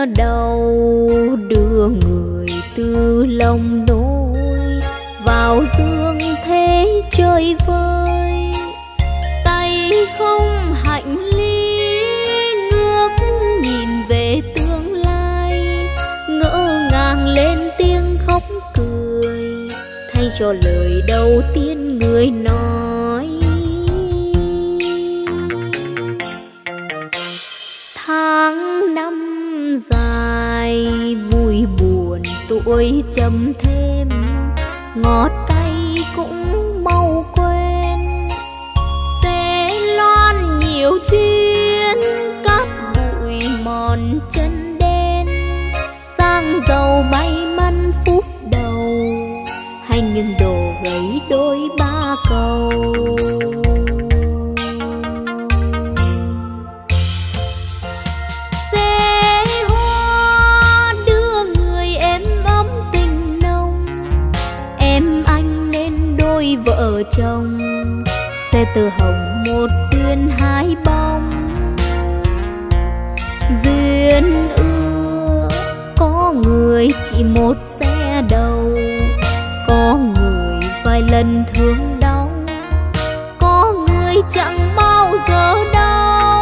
đầu đưa người từ lòng nỗi vào dương thế chơi vơi. Tay không hạnh ly ngước nhìn về tương lai, ngỡ ngàng lên tiếng khóc cười thay cho lời đầu tiên người nói. Tháng năm dài vui buồn tuổi chậm thêm, ngọt cay cũng mau quên. Sẽ loan nhiều chuyến cát bụi mòn chân đen, sang giàu may mắn phút đầu hay nghiêng đổ gấy đôi ba cầu. Vợ chồng sẽ từ hồng một duyên hai bóng. Duyên ưa có người chỉ một xe đầu, có người vài lần thương đau, có người chẳng bao giờ đau.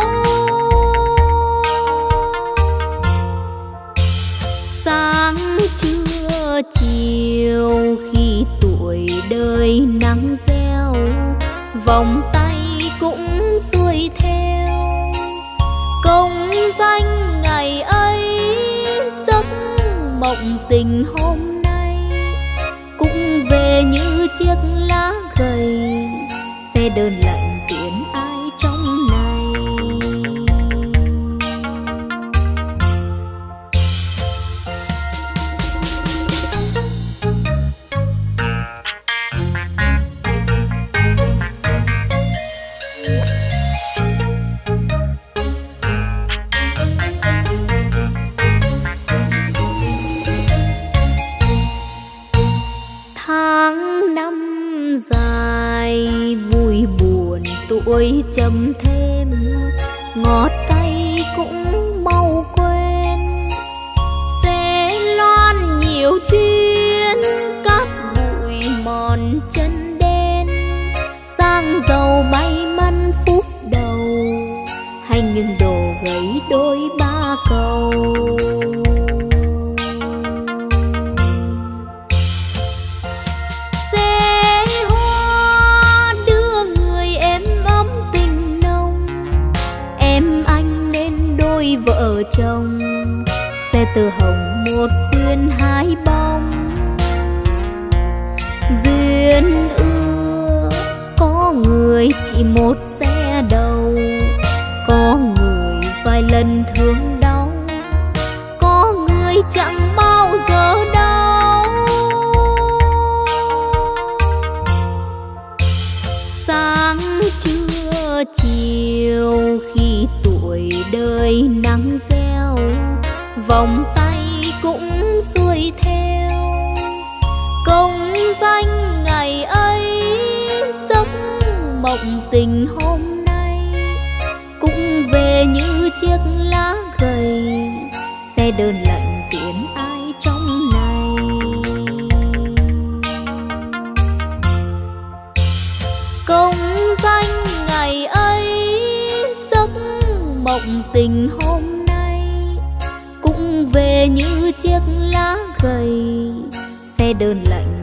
Sáng trưa chiều khi tuổi đời nắng gieo, vòng tay cũng xuôi theo. Công danh ngày ấy giấc mộng tình hôm nay, cũng về như chiếc lá gầy xe đơn lạnh tiễn ai trong này. Tháng năm dài vui buồn tuổi chậm thêm, ngọt cay cũng mau quên. Sẽ loan nhiều chuyến cát bụi mòn chân đen, sang giàu may mắn phút đầu hay nghiêng đổ gấy đôi ba cầu. Vợ chồng sẽ từ hồng một duyên hai bóng. Duyên ưa có người chỉ một xe đầu, có người vài lần thương đau, có người chẳng bao giờ đau. Sáng trưa chiều khi tuổi đời nắng gieo, vòng tay cũng xuôi theo. Công danh ngày ấy giấc mộng tình hôm nay, cũng về như chiếc lá gầy xe đơn lạnh tiễn ai trong này. Công danh ngày ấy giấc mộng tình hôm nay, cũng về như chiếc lá gầy xe đơn lạnh